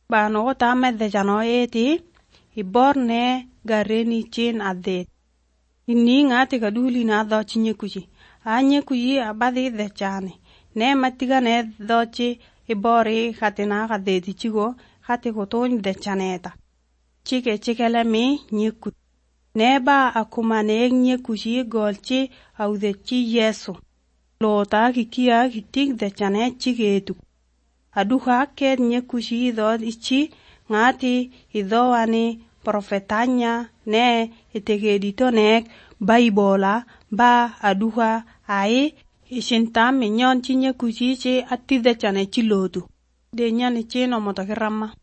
bano ko ta medde jano eti iborne gareni chin ade inni ngati kaduli na do chinye kuji anye kuyi abadi de chane ne matiga ne dochi ibori khatina kadedi chigo khati ko ton de chaneta chikele mi nyiku neba akumane nyekuji golchi audechi Yesu lota kikia kitik de chane chigetu aduha ke nyekuji do ichi ngati idowani profetanya ne itegedito ne Baibola ba aduha ai isintam minyon chinye kujiche atide chane chilotu de nyane cheno motokirama